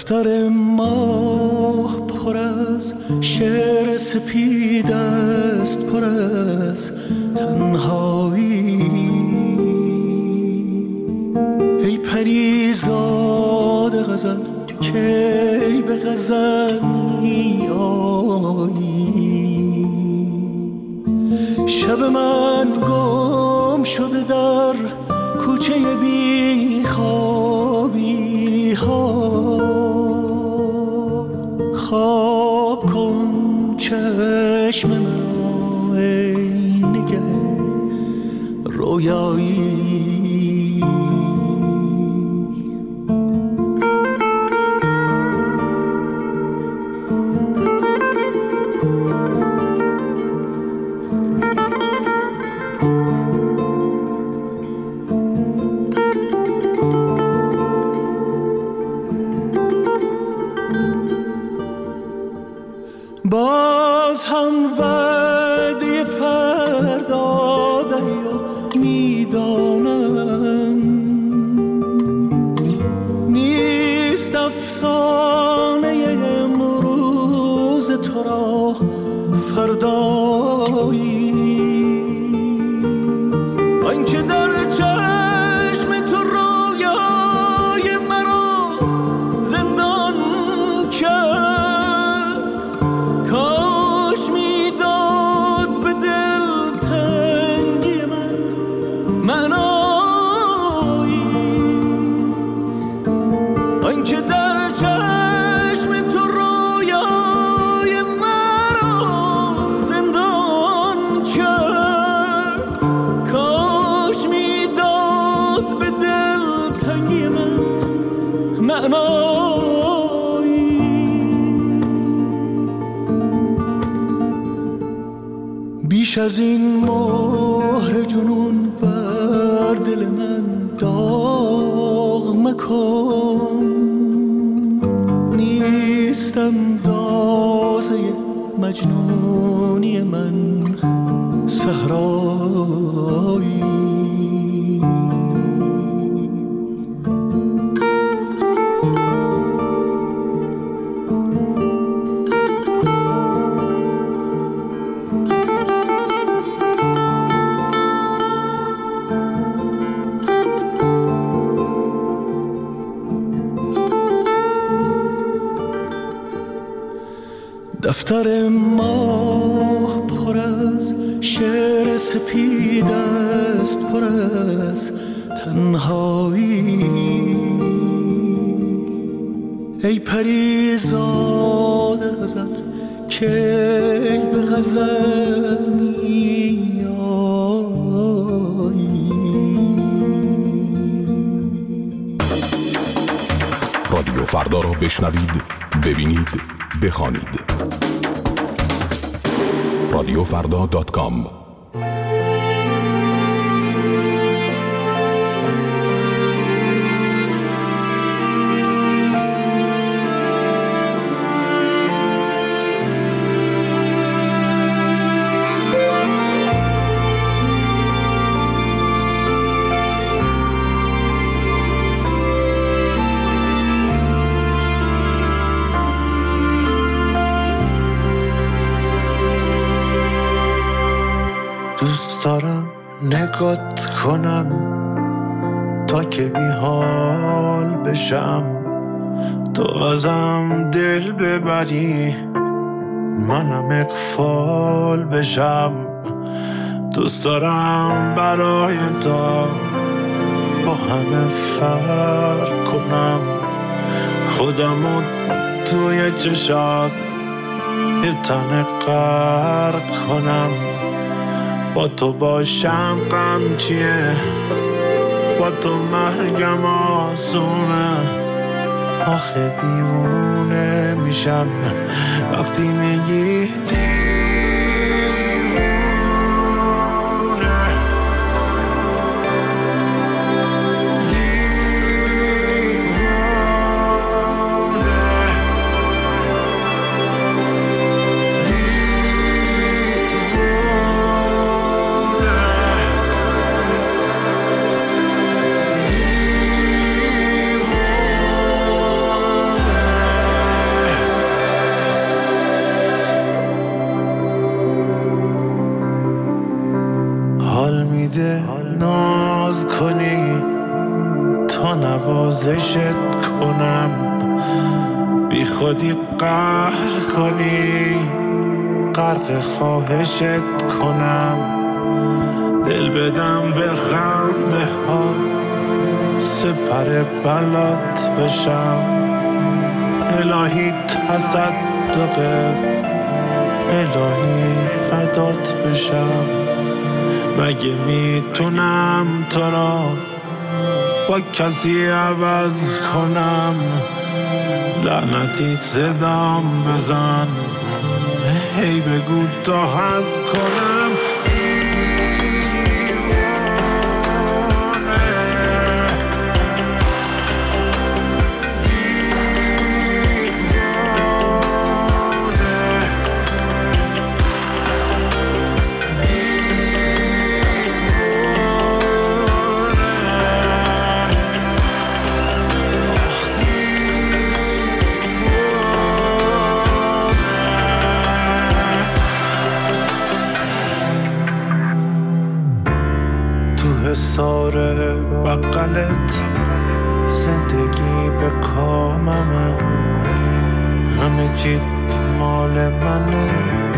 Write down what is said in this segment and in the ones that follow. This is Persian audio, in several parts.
دفتر ماه پر از شعر سپید است، پر از تنهایی. ای پریزاد غزل کی به غزل می آیی؟ شب من گم شده در کوچه بی خوابی ها. خواب کن چشم مرا ای نگه رویایی. باز هم وعده فردا دریا میدانم، نیست افسانه امروز تو را فردایی. آنکه در چشم تو رویای مرا زندان کرد، کاش میداد به دل تنگی من معنایی. آنکه در چشم تو رویای مرا زندان کرد، کاش میداد به دل تنگی من معنایی. بیش از این مهر جنون بر دل من داغ مکن، نیستم دازه مجنونی من صحرایی. دفتر ماه پر از شعر سپید است، پر از تنهایی. ای پریزاد غزل کی به غزل می آیی؟ رادیو فردا را بشنوید، ببینید، بخوانید. radiofarda.com دوست دارم نگات کنم تا که بی حال بشم، تو ازم دل ببری منم اغفال بشم. دوست دارم برای تو با همه فرق کنم، خودمو توی چشات یه تن غرق کنم. با تو باشم غم چیه، با تو مرگم آسونه. آخه دیوونه میشم وقتی میگی میده ناز کنی تا نوازشت کنم، بی خودی قهر کنی غرق خواهشت کنم، دل بدم به خنده ها سپر بلات بشم، الهی تصدقت الهی فدات بشم، مگه میتونم تو را با کسی عوض کنم، لعنتی صدام بزن هی بگو تا هست کنم، ساره بقلت زندگی به کاممه، همه چیت مال منه،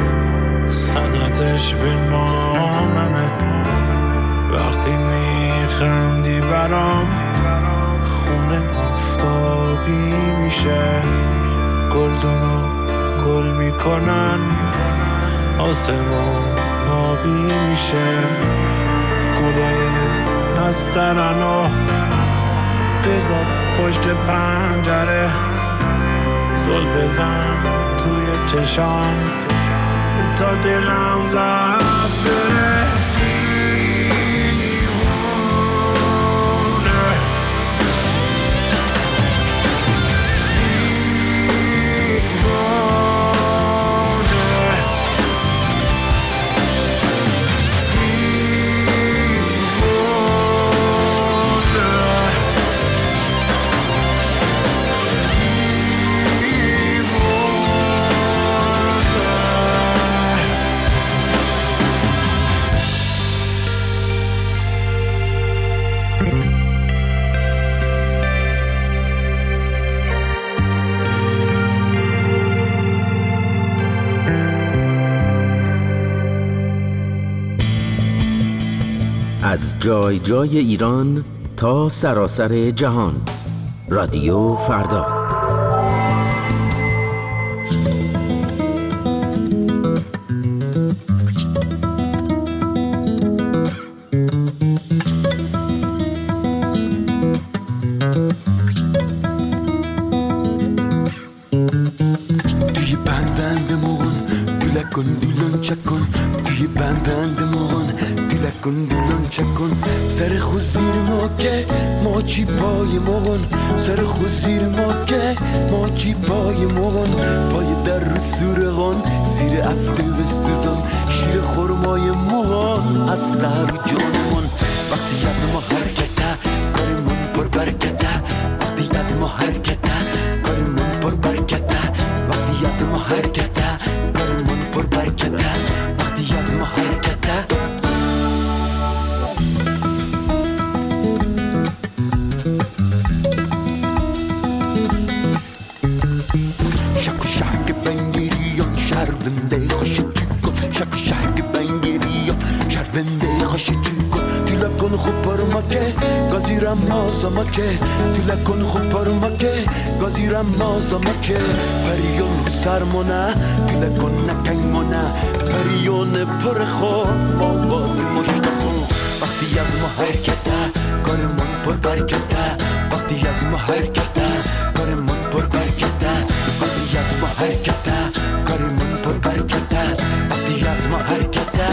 سندش به ناممه، وقتی میخندی برام خونه آفتابی میشه، گلدونو گل میکنن آسمون آبی میشه، گلای نسترنو بذار پشت پنجره، زل بزن توی چشام تا دلم زد بره، از جای جای ایران تا سراسر جهان، رادیو فردا. توی بندند مغن دلکن دلون چکن، توی بندند مغن دلکن دلون چکن، سر خود زیر ما که ماچی پای مغن، سر خود زیر ما که ماچی پای مغن، پای در رو سورغان زیر افته و سوزان، شیر خورمای مغن از در جانمون، وقتی از ما حرکته کارمون پر برکته، وقتی از ما حرکته کارمون پر برکته، وقتی از ما حرکته کارمون پر برکته، وقتی از ما حرکته. شک و شک بنگیریان شرونده خوشی کن، شک و شک بنگیریان شرونده خوشی کن، تیلا کن خوب پر مکه گازیرم مازا مکه، تیلا کن خوب پر مکه گازیرم مازا مکه، پریون رو سرمونه تیلا کن نکنگ مونه، پریون پر خواب بابای مشتاقو، وقتی از ما حرکته کارمون پر برکته، وقتی از ما حرکته کارمون پر برکته، وقتی از ما حرکته کارمون پر برکته، وقتی از ما حرکته.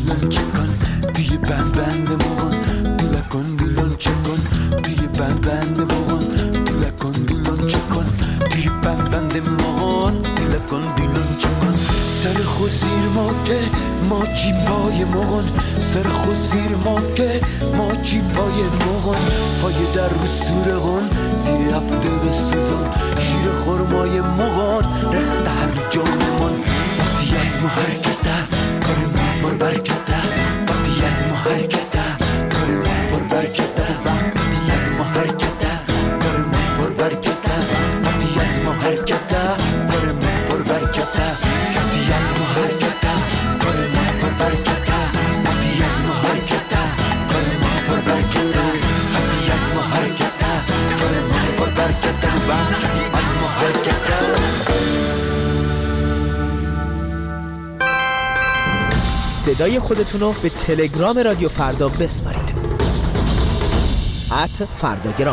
دیلون چکن توی بند مغن دولا کن دیلون چکن توی بند مغن دولا کن دیلون چکن توی بند مغن دولا کن دیلون چکن سر خوزیر ما که ما چی پای مغن سر خوزیر ما که ما چی پای مغن پای در رو سورغن زیر هفته به سوزن شیر خورمای مغن رخت هر جانمون وقتی از ما حرکته کار ما بر برکته وقتی از ما حرکته کار ما بر برکته وقتی از ما حرکته کار ما بر برکته وقتی از ما حرکته کار ما بر برکته وقتی از ما حرکته کار ما بر برکته وقتی از ما حرکته کار ما بر برکته وقتی از ما حرکته کار ما بر برکته وقتی از ما حرکته. صدای خودتون رو به تلگرام رادیو فردا بسپارید @فرداگرام.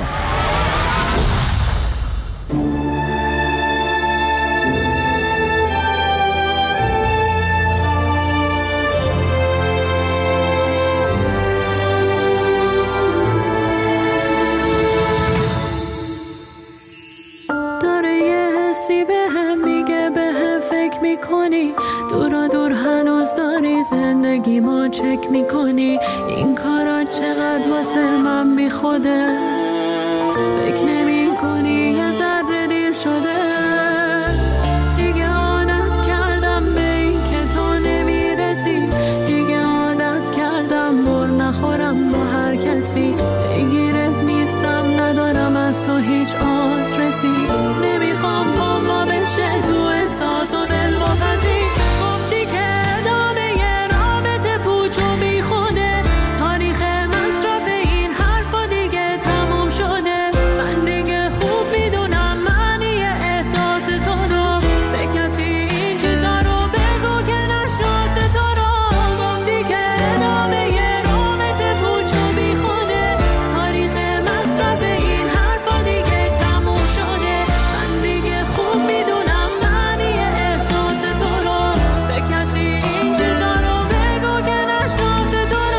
داره یه حسی به هم میگه به هم فکر میکنی دورا دور هنوز داری زندگی ما چک میکنی این کارا چقدر واسه من بی خوده فکر نمی کنی یه ذره دیر شده دیگه عادت کردم به این که تو نمیرسی دیگه عادت کردم بر نخورم با هر کسی بگیرت نیستم ندارم از تو هیچ آدرسی نمیخوام با ما بشه تو احساس و دل واپسی گفتی که ادامه یه رابطه پوچ و بی خوده تاریخ مصرف این حرفا دیگه تموم شده من دیگه خوب میدونم معنی احساس تو رو به کسی این چیزا رو بگو که نشناس تو رو گفتی که ادامه یه رابطه پوچ و بی خوده تاریخ مصرف این حرفا دیگه تموم شده من دیگه خوب میدونم معنی احساس تو رو به کسی این چیزا رو بگو که نشناس تو رو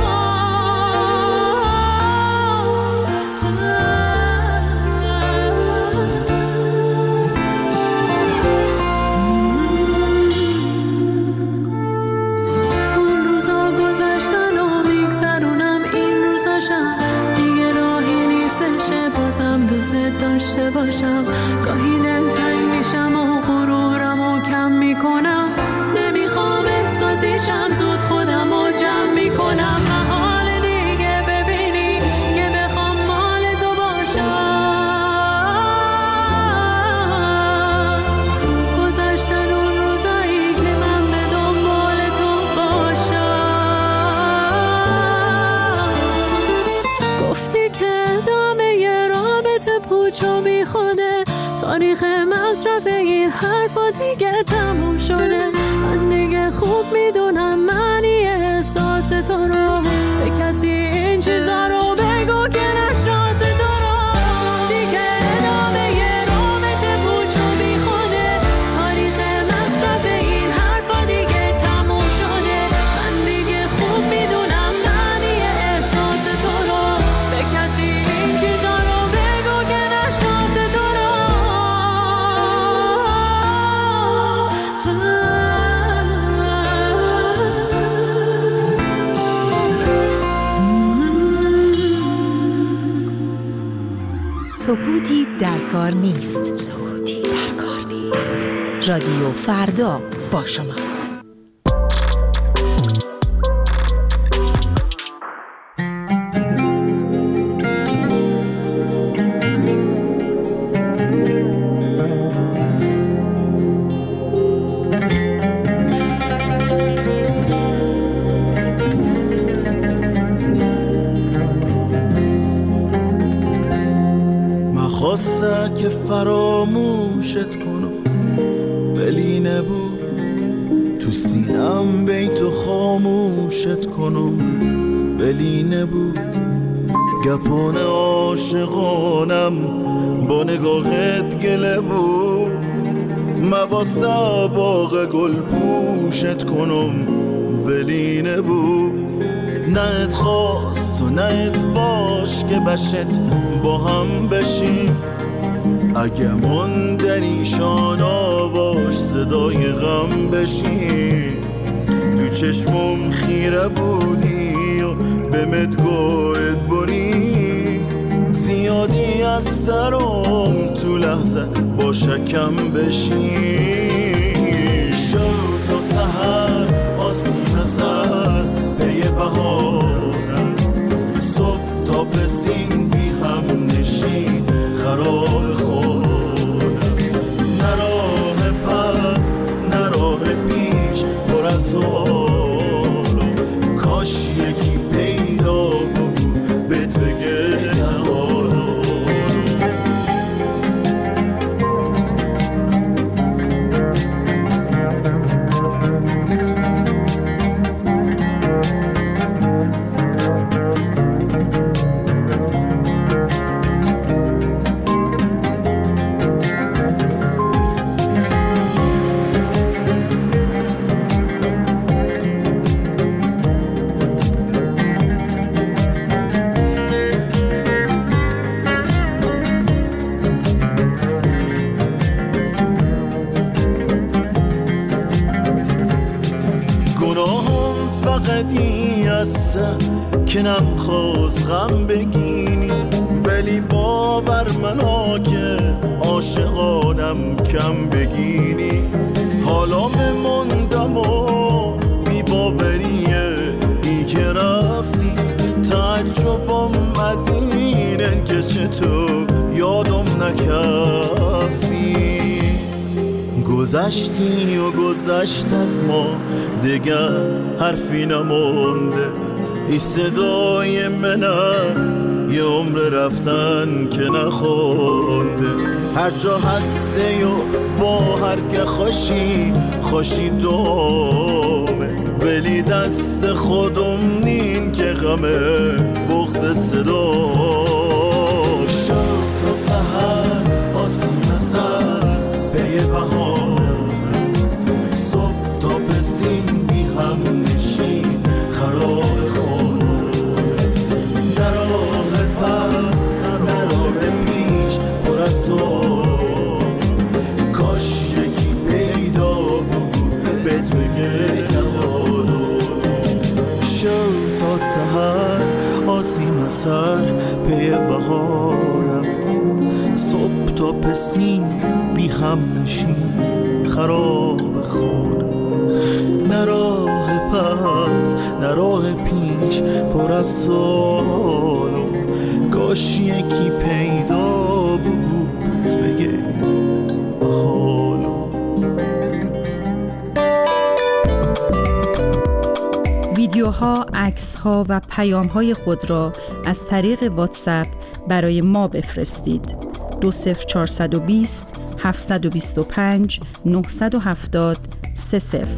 اون روزا گذشتن و میگذرونم این روزاشم دیگه راهی نیست بشه بازم دوست داشته باشم گاهی دلتنگ میشم و غرورم و کم میکنم نمیخوام احساسیشم زود خودم و جمع میکنم محال دیگه ببینی که بخوام مال تو باشم گذشتن اون روزایی که من به دنبال تو باشم گفتی که ادامه یه رابطه پوچ و بی خوده تاریخ مصرف این حرفا دیگه تموم شده من دیگه خوب میدونم معنی احساس تو رو به کسی این چیزا رو بگو که نشناس تو رو گفتی که ادامه یه رابطه پوچ و بی خوده تاریخ مصرف این حرفا دیگه تموم شده من دیگه خوب میدونم معنی احساس تو رو به کسی این چیزا رو بگو که نشناس تو رو سکوتی در کار نیست. سکوتی در کار نیست. رادیو فردا با شماست. خواستم که فراموشت کنم ولی نبود تو سینم بیتو خاموشت کنم ولی نبود گپان عاشقانم با نگاهت گله بود مواسه باغ گل پوشت کنم ولی نبود، نه ات خواست و نه ات باش که بشت با هم بشیم. اگه من در ایشان آواش صدای غم بشیم. تو چشمم خیره بودی و به مدگوت بری، زیادی از سرم تو لحظه با شکم بشیم. شب تا سحر آسیم سر پی بهارم، صبح تا پسین بی هم نشین خراب خورم. نراه پس نراه پیش پر از سوال، کاش یکی پیدا بگو بهت بگه که نمیخواست غم بگینی، ولی باور منا که عاشقانم کم بگینی. حالا بموندم و بی باوریه ای که رفتی، تعجبم از اینه که چطور یادم نکفتی. گذشتی و گذشت از ما دیگر حرفی نمونده، ای صدای منه یه عمر رفتن که نخونده. هر جا هسته و با هر که خوشی دومه، ولی دست خودم نین که غمه بغض صدا. شب تا سحر آسیم سر پی بهارم، صبح تا پسین بی هم نشین خراب خورم. نراه پس نراه پیش پر از سوال، کاش یکی پیدا بگو بهت بگه نهارو. شب تا سحر آسیم سر پی بهارم، صبح تا پسین بی هم نشین خراب خورم. نراه پس نراه پیش پر از سوال، کاش یکی پیدا بود بگید حالو. ویدیوها، عکس‌ها و پیام‌های خود را از طریق واتساپ برای ما بفرستید. 20420 725 970 30.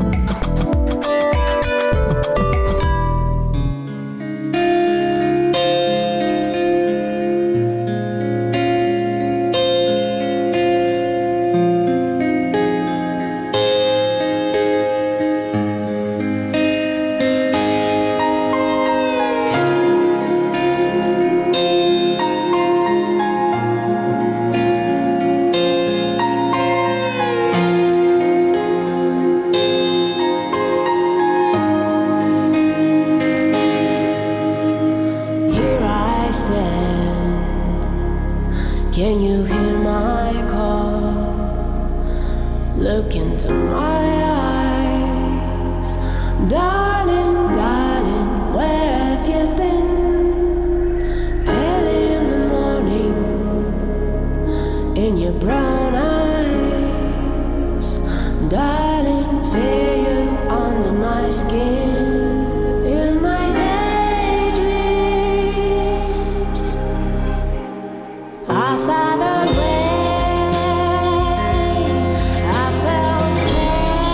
Can you hear my call? Look into my eyes. Darling, darling, where have you been? Early in the morning, in your brown eyes. Darling, feel you under my skin. In my daydreams, I saw the rain, I felt rain.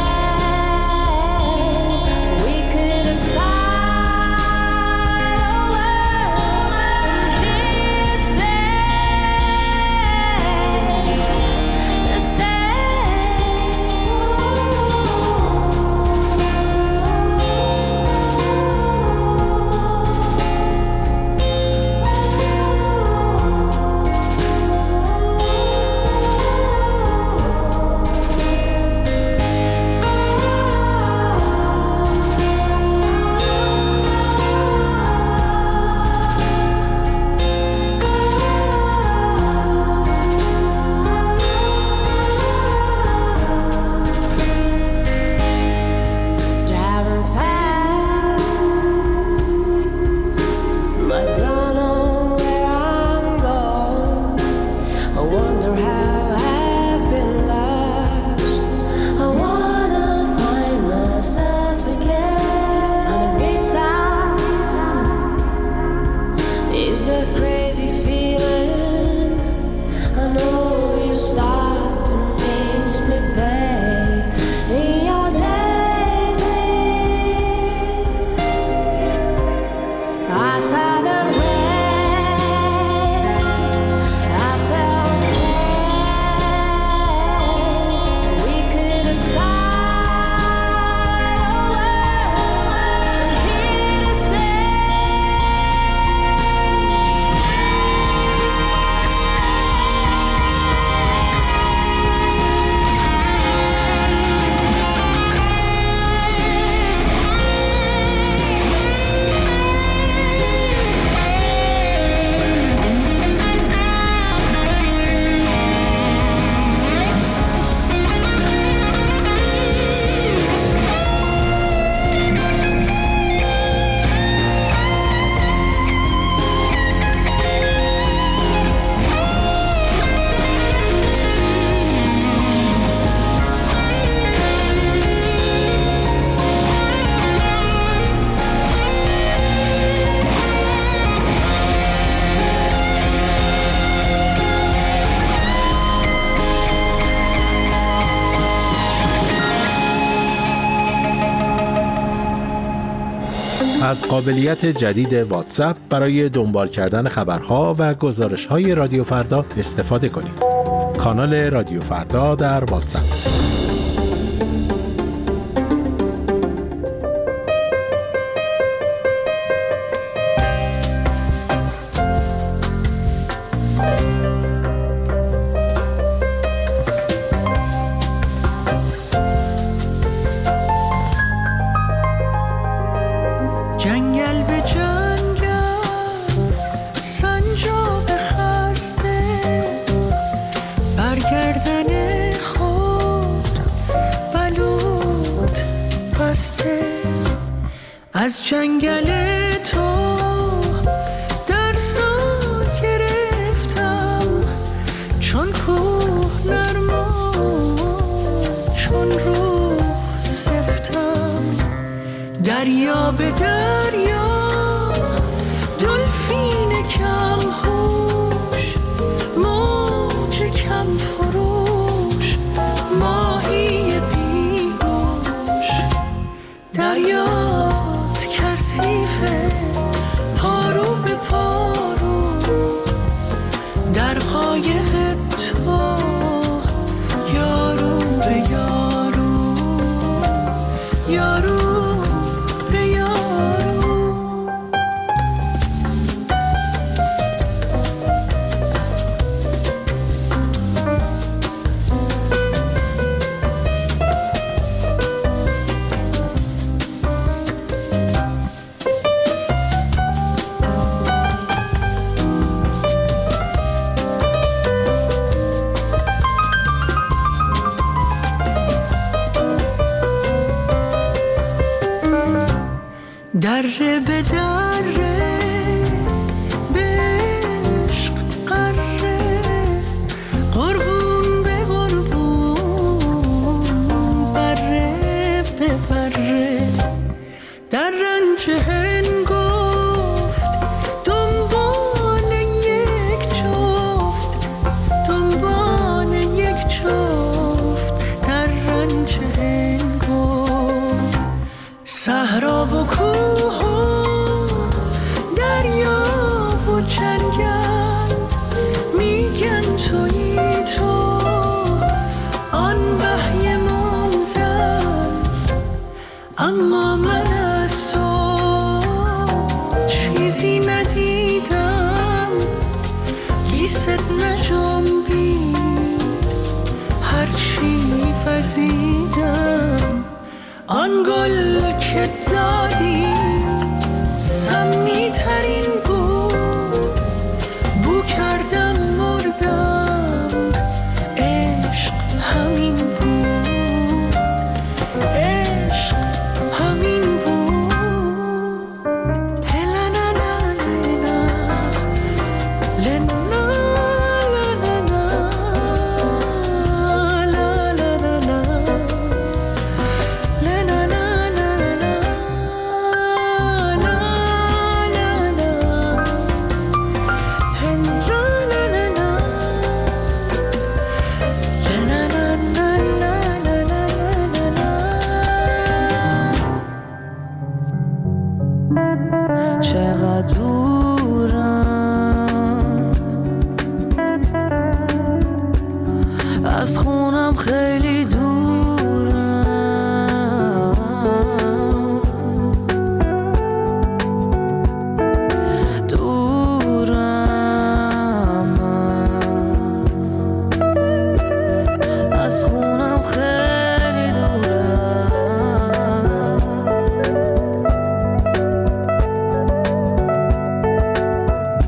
از قابلیت جدید واتساپ برای دنبال کردن خبرها و گزارش‌های رادیو فردا استفاده کنید. کانال رادیو فردا در واتساپ. جنگل به جنگل سنجاب خسته برگردن خود بلود بسته از جنگل تو درسات گرفتم چون کوه نرما چون روح سفتم دریا به دریا دلفین کم هوش موج کم فروش ماهی بیگوش دریات کثیفه پارو به پارو در قایق تو یارو به یارو یارو دره به دره به عشق قره قربون به قربون بره به بره در رنج هنگفت دنبال یک جفت دنبال یک جفت در رنج هنگفت صحرا و کوه و دریا و جنگل میگن تویی تو آن وحی منزل اما من از تو چیزی ندیدم گیست نجنبید هرچی وزیدم آن گل که دادی سمی ترین بود بو کردم مردم عشق همین بود عشق همین بود هلنا لنا لنا چقدر دورم از خونم خیلی دورم دورم از خونم خیلی دورم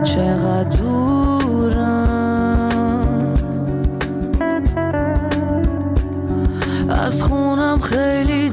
چقدر دورم، از خونم خیلی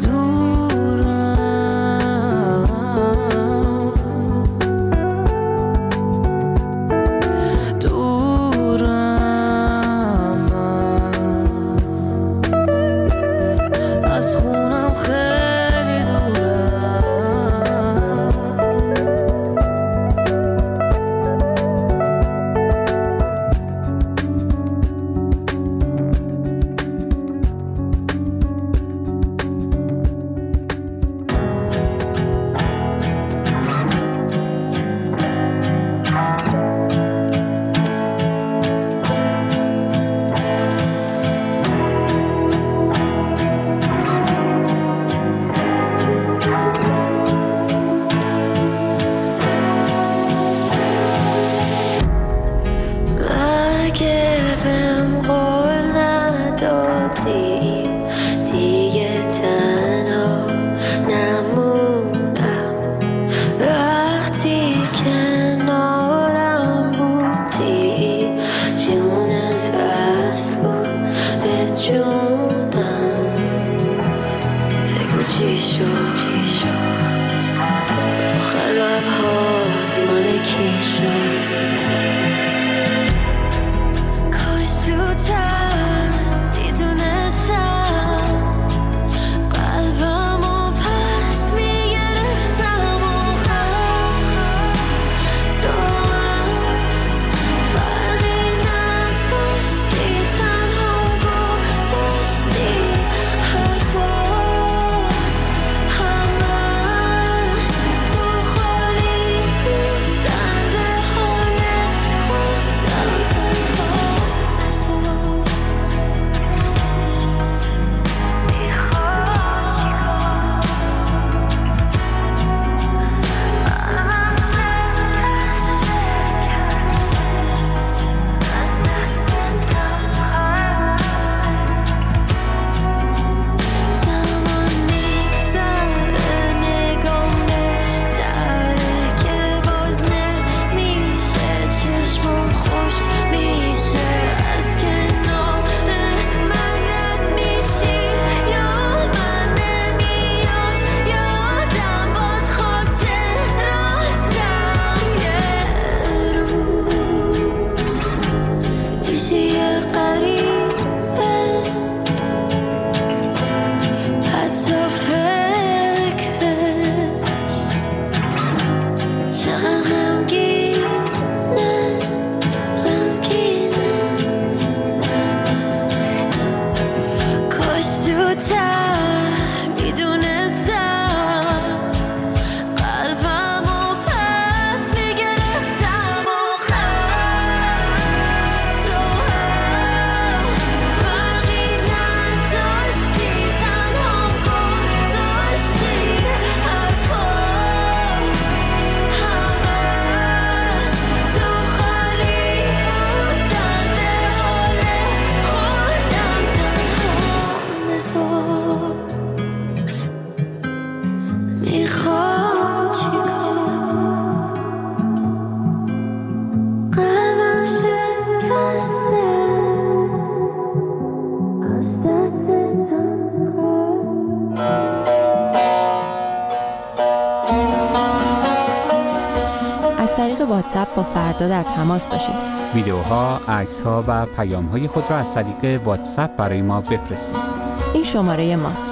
از طریق واتساپ با فردا در تماس باشید. ویدیوها، عکس‌ها و پیام‌های خود را از طریق واتساپ برای ما بفرستید. این شماره ماست: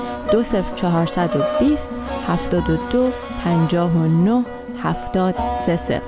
20420 72 59 7030.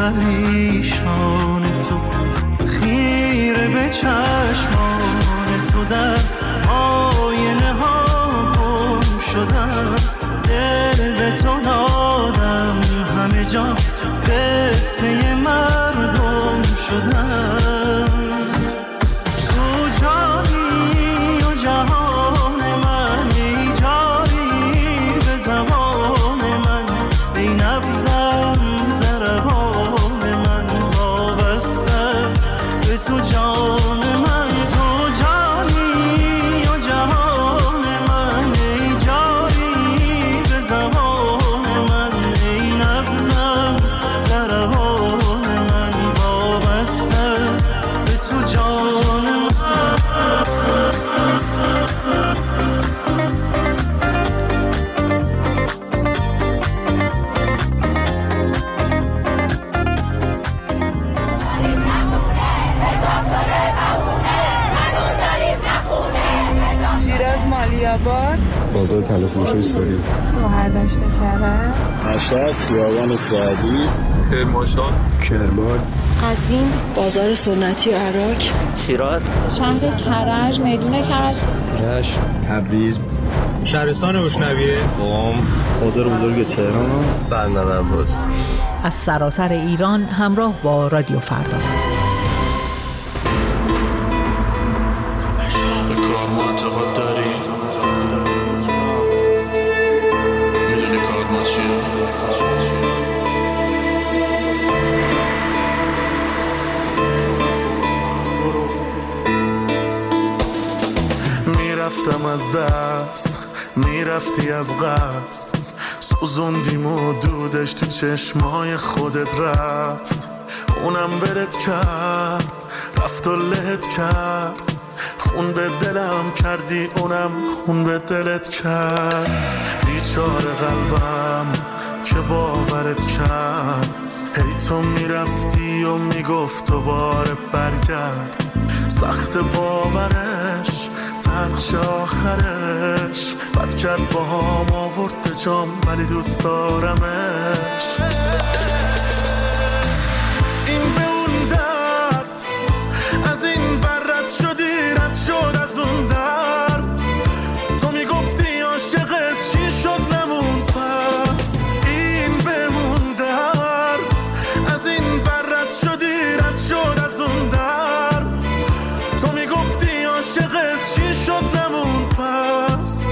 پریشان تو، خیره به چشمان تو، در آینه ها گم شدم، دل به تو دادم، همه جا قصه مردم شدم. تو جانی و جهان من، ای جاری به زبان من، ای نبضم ضربان من، وابسته است به تو جان من. تو جانی و جهان من، ای جاری به زبان من، ای نبضم ضربان من، وابسته است به تو جان من. شیراز مالیاباد، بازار تلفروشی ساری، شهردشت کرج، مشهد خیابان سعدی، کرمانشاه، کرمان، قزوین، بازار سنتی عراق، شیراز، شهر کرج، میدون کرج، رشت، تبریز، شهرستان بوشنویه، قم، بازار بزرگ تهران، بندر عباس. از سراسر ایران همراه با رادیو فردا. میرفتم از دست، میرفتی از قصد، سوزوندیم و دودش تو چشمای خودت رفت، اونم ولت کرد، رفت و لهت کرد، خون به دلم کردی، اونم خون به دلت کرد. بیچاره قلبم که باورت کرد، هی تو میرفتی و میگفت دوباره برگرد، سخت باورش، ترخش آخرش، بد کرد با هم آورد به جام، ولی دوست دارمش. این به اون در، از این بر رد شدی، رد شد از اون در، تو میگفتی عاشقت، چی شد نمون پس. این به اون در، از این بر رد شدی، رد شد از اون در، تو میگفتی عاشقت، چی شد نمون پس.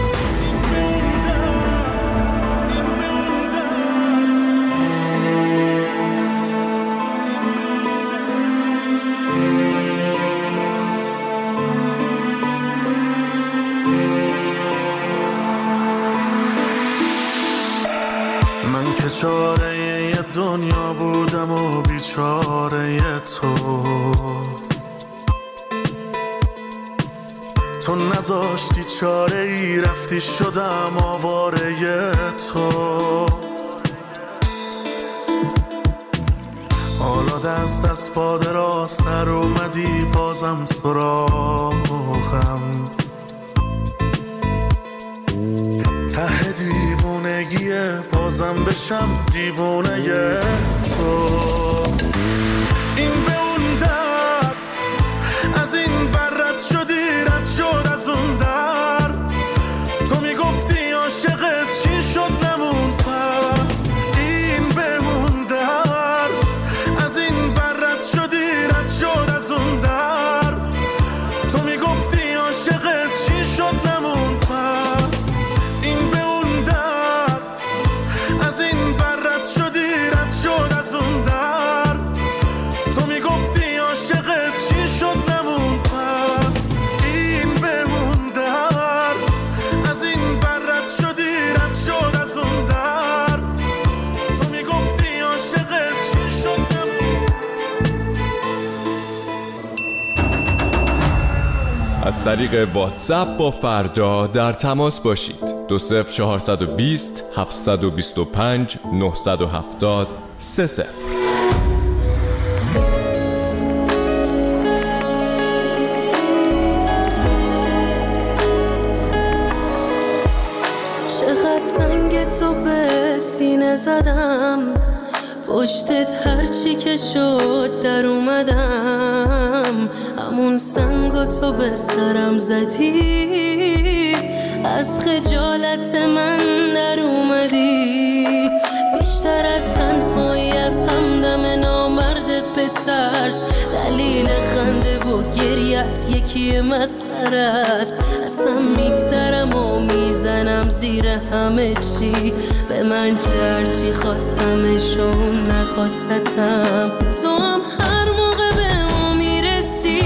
من که چاره یه دنیا بودم و بیچاره تو، تو نذاشتی چاره ای، رفتی شدم آواره تو. حالا دست از پا دراستر اومدی، بازم سراغم، ته دیوونگیه، بازم بشم دیوونه تو. این به اون در، از این بر رد شدی، رد شد از اون در، تو میگفتی عاشقت، چی شد نمون پس. این به اون در، از این بر رد شدی، رد شد از اون در، تو میگفتی عاشقت، چی شد نمون پس. این به اون در، از این بر رد شدی، رد شد از اون در، تو میگفتی عاشقت، چی شد نمون پس. این به اون در، از این بر رد شدی، رد شد از اون در، تو میگفتی عاشقت، چی شد نمون. از طریق واتساپ با فردا در تماس باشید. 20420 725 970 30. چقدر سنگ تو به سینه زدم، پشتت هرچی که شد در اومدم، همون سنگا تو به سرم زدی، از خجالت من در اومدی، بیشتر از تنهایی از همدم نامردت بترس، دلیل خنده و گریت یکی مسخره است، اصلا میگذرم و میزنم زیر همه چی، به من چرچی خواستمشون نخواستم، تو هم هر موقع به ما میرسی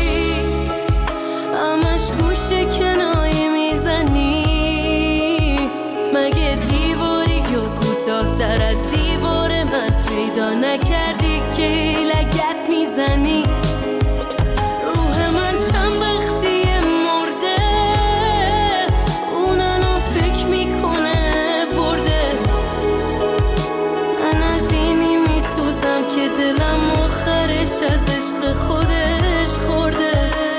همش گوشه کنایی میزنی، مگه دیواری یا کوتاه‌تر از دیوار من پیدا نکردی که لگد میزنی، روح من چند وقتی مرده، اون الان فکر میکنه برده، من از اینی میسوزم که دلم آخرش از عشق خودش خورده.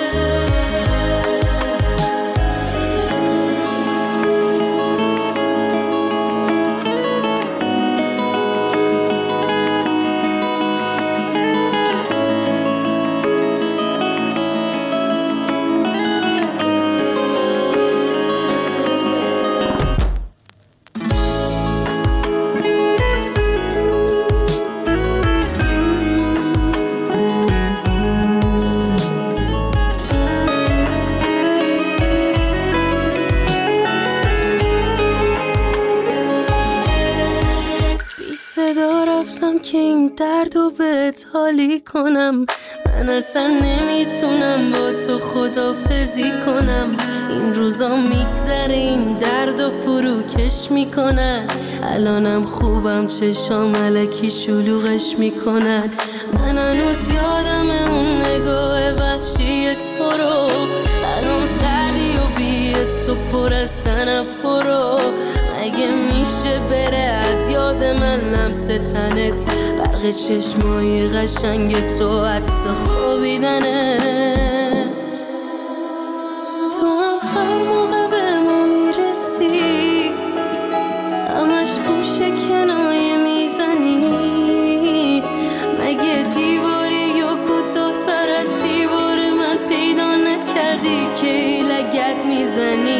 که این دردو بهت حالی کنم، من اصلا نمیتونم با تو خدافزی کنم، این روزا میگذره این دردو فروکش میکنن، الانم خوبم چشام الکی شلوغش میکنن، من هنوز یادم اون نگاه وحشی تو رو، الان سردی و بی‌حس و پر از تنفر، مگه میشه بره از یاد من لمس تنت، برق چشمای قشنگ تو حتی خوابیدنت، تو هم هر موقع به ما میرسی همش گوشه کنایه میزنی، مگه دیواری یا کوتاه‌تر از دیوار من پیدا نکردی که لگد میزنی،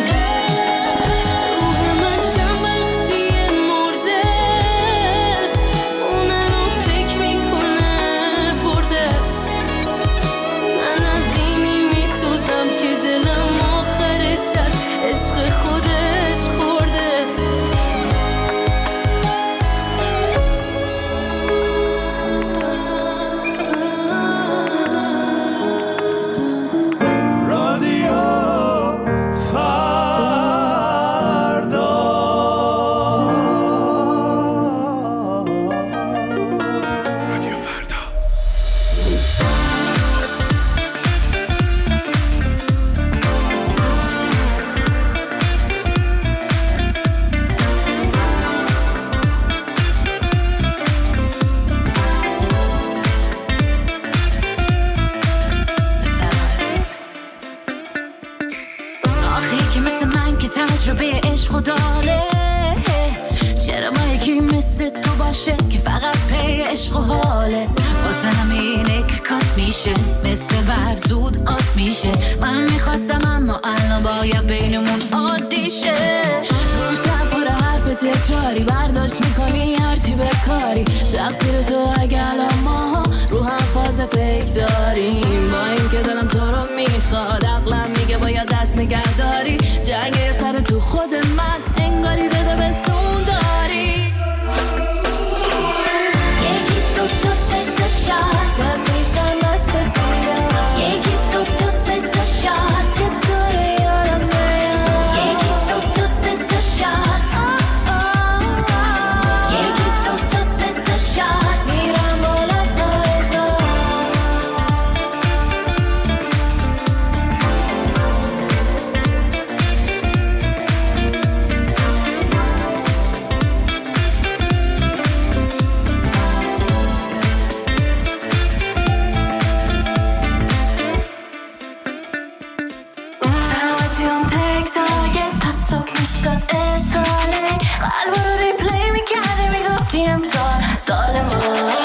تجربه عشق داره، چرا با یکی مثل تو باشه که فقط پی عشق و حاله، واسه همینه که کات میشه مثل برف زود آت میشه، من میخواستم اما الان باید بینمون عادی شه، گوشم پر حرف تکراری برداشت میکنی هرچی بکاری، تقصیر تو اگه الان ما رو هم فاز فکر داریم، با این که دلم تو رو میخواد عقلم میگه باید دست نگه داری، جنگ سر تو خود من انگاری بده بستون داری، یکی دو تا سه تا شات باز میشن دست سویا، یکی دو تا سه تا شات یه دوره یارم نیاد، یکی دو تا سه تا شات، یکی دو تا سه تا شات میرم بالا تا ازار، قلب رو ریپلی میکرده میگفتی امسال سال ما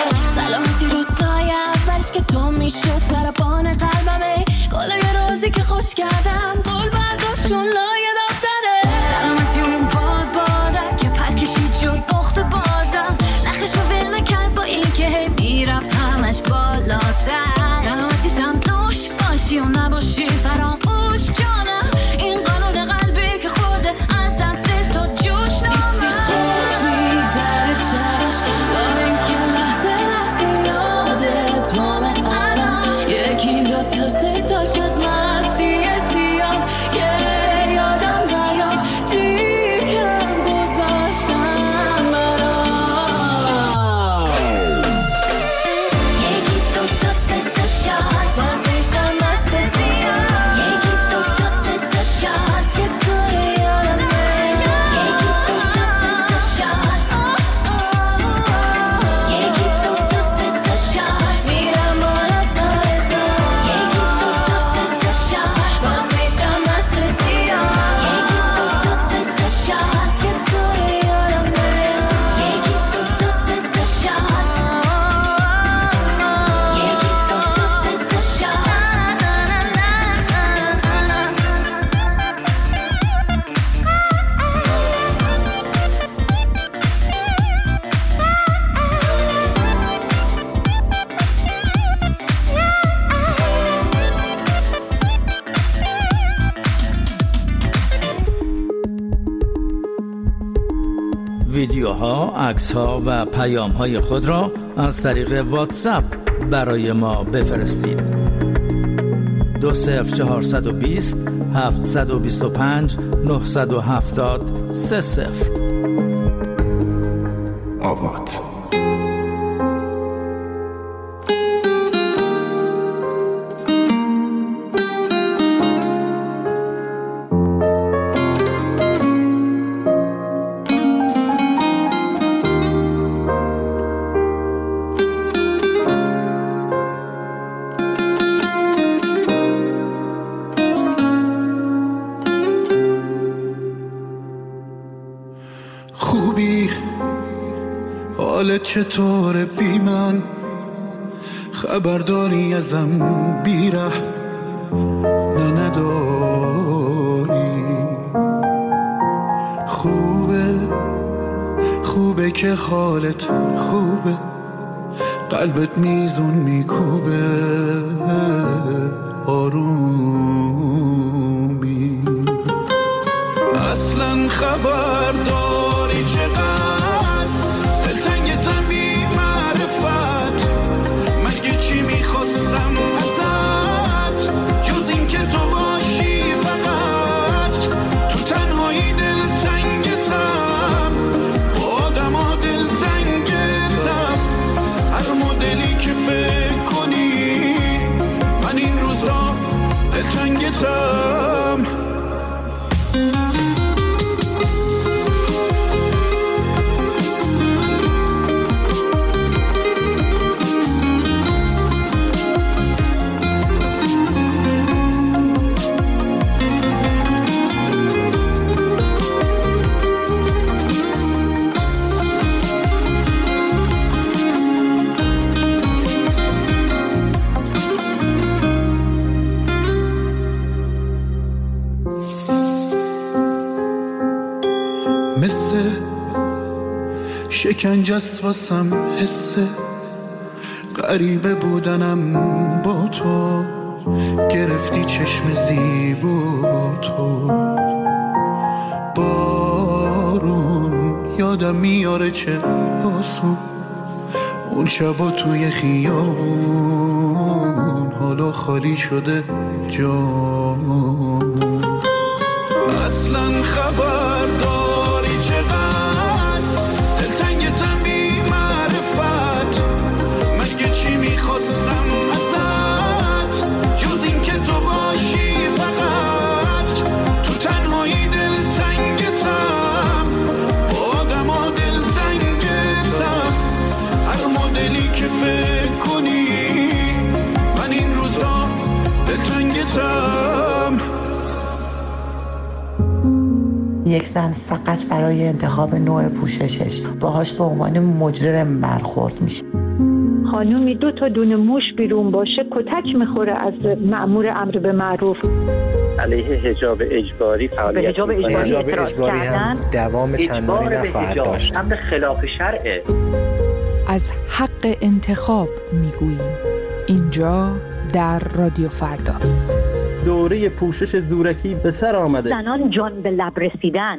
ویدیوها، عکس‌ها و پیام‌های خود را از طریق واتساپ برای ما بفرستید. 20420 725 970 30. آوات. حالت چطوره بی من؟ خبرداری ازم بیره نه نداری؟ خوبه که حالت خوبه، قلبت میزون میکوبه آرومی. اصلا خبرداری چقدر دلتنگتم بی معرفت، مگه چی میخواستم ازت جز این که تو باشی فقط؟ تو تنهایی دلتنگتم، با آدم ها دلتنگتم، هر مدلی که فکر کنی من این روزا دلتنگتم. شکنجست واسم حسه غریبه بودنم با تو، گرفتی چشم زیبا تو. بارون یادم میاره چه آسون اون شبا توی خیابون، حالا خالی شده جامون. اصلا خبر داری چقدر دلتنگتم بی معرفت، مگه چی میخواستم ازت جز این که تو باشی فقط؟ تو تنهایی دلتنگتم، با آدم ها دلتنگتم، هر مدلی که فکر کنی من این روزا دلتنگتم. یک زن فقط برای انتخاب نوع پوششش باهاش به عنوان مجرم برخورد میشه. خانومی 2 تا دونه موش بیرون باشه کتک میخوره از مأمور امر به معروف. علیه حجاب اجباری فعالیت به حجاب اجباری اعتراض کردن دوام چندانی نخواهد داشت. امر خلاف شرعه. از حق انتخاب میگوییم اینجا در رادیو فردا. دوره پوشش زورکی به سر آمده. زنان جان به لب رسیدن.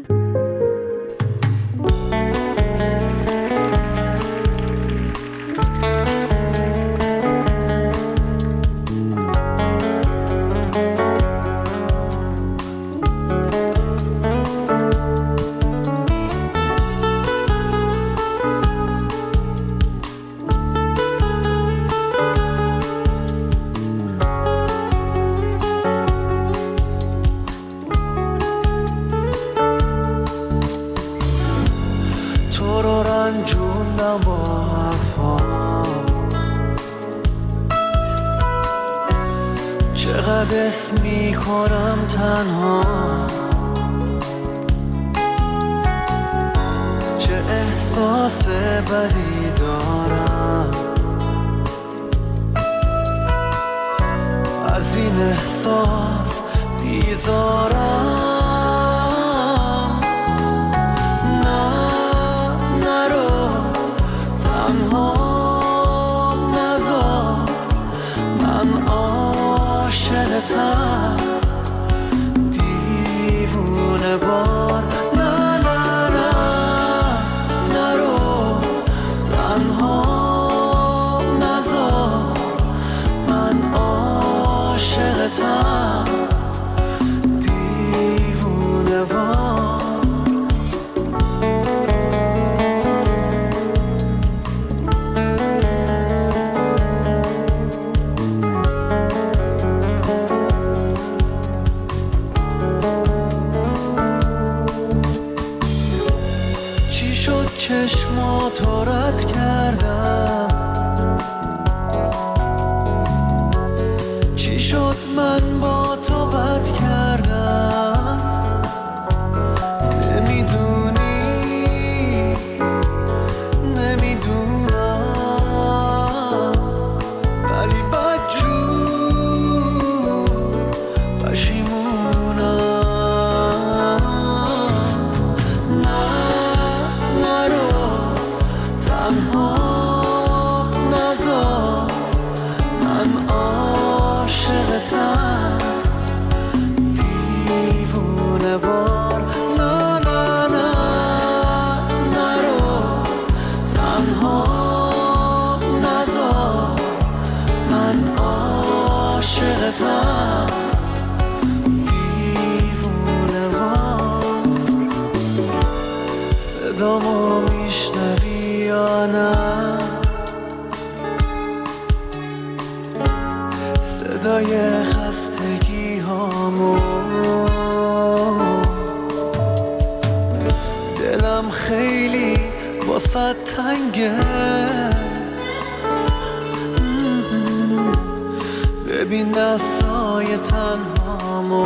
چقدر اسم میکنم تنها، چه احساس بدی دارم، از این احساس بیزارم. دیوونه وار نه نه نه نه گردای خستگی هامو، دلم خیلی واسه تنگه، ببین دستای تنهامو.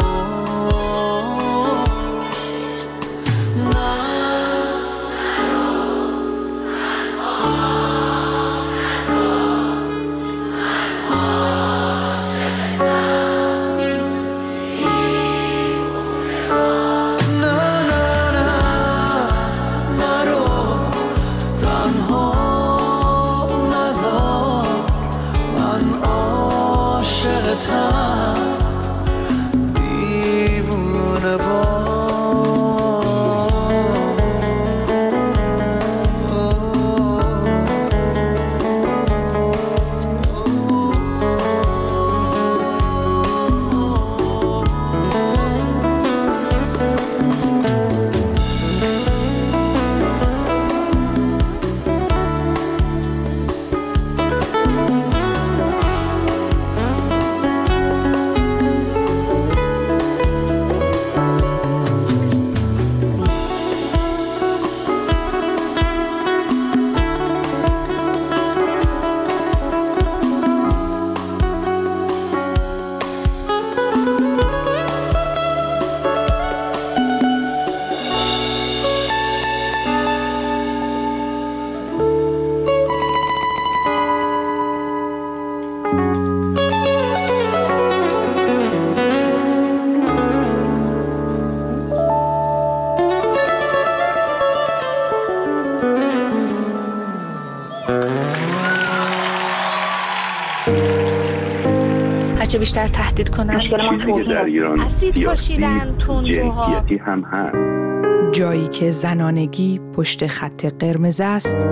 هرچه بیشتر تهدید کنن چیزی که در ایران سیاسی جنسیتی هم هست. جایی که زنانگی پشت خط قرمز است.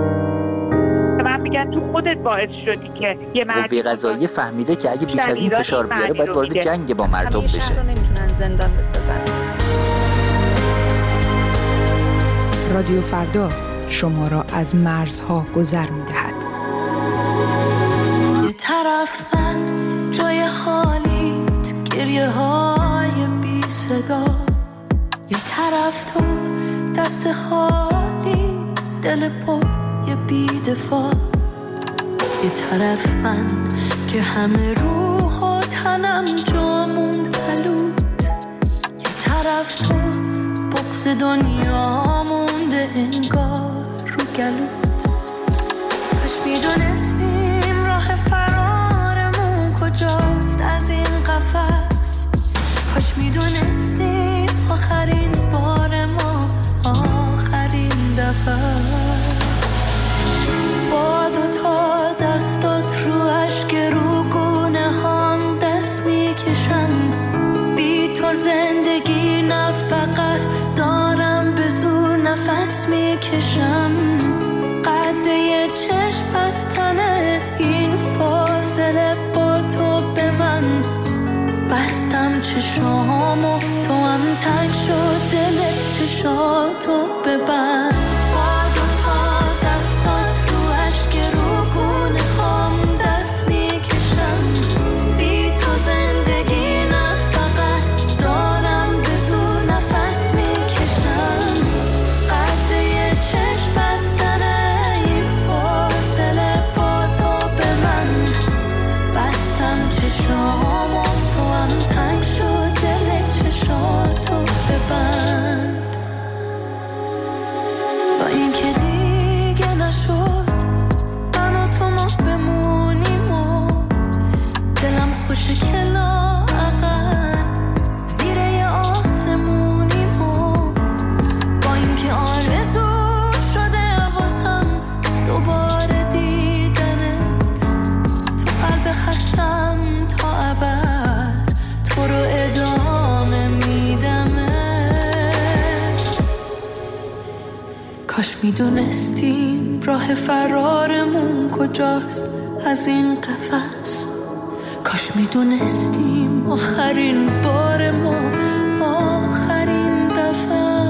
من میگم تو خودت باعث شدی که یه قوه قضاییه فهمیده که اگه بیش از این فشار بیاره باید وارد جنگ با مردم بشه. شهر رو نمیتونن زندان بسازن. رادیو فردا شما را از مرزها گذر می‌دهد. یه طرف من جای خالیت، گریه های بی صدا، یه طرف تو دست خالی، دل پر یه بی دفاع، یه طرف من که همه روح و تنم جا موند پلوت، یه طرف تو بغض دنیا مونده انگار رو گلوت. کاش میدونستیم راه فرارمون کجاست از این قفس، کاش میدونستیم آخرین بار ما آخرین دفعه. با دوتا دستات رو اشک رو گونه هم دست میکشم، بی تو زندگی نه فقط دارم به زور نفس میکشم. قده چشم بستنه این فاصله با تو به من، بستم چشامو تو هم تنگ شد دل چشاتو ببند. با دوتا دستات رو اشک رو گونه هم دست میکشم، بی تو زندگی نه فقط دارم به زور نفس میکشم. قده چشم بستنه این فاصله با تو به من، بستم چشامو تو هم تنگ شد دل چشاتو ببند. با اینکه دیگه نشد من و تو ما بمونیم و دلم خوشه که لااقل زیر یه آسمونیم و با اینکه آرزو شده واسم دوباره دیدنت، تو قلب خستم تا ابد تو رو ادامه میدمه. کاش میدونستیم راه فرارمون کجاست از این قفس، کاش میدونستیم آخرین بار ما آخرین دفعه.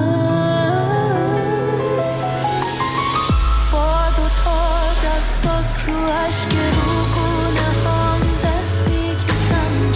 با دوتا دستات رو اشک رو گونه هم دست میکشم،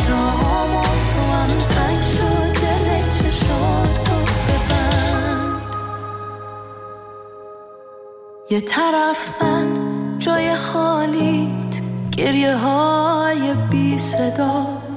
چشامو تو هم تنگ شد دل چشاتو ببند. یه طرف من جای خالیت گریه های بی صدا،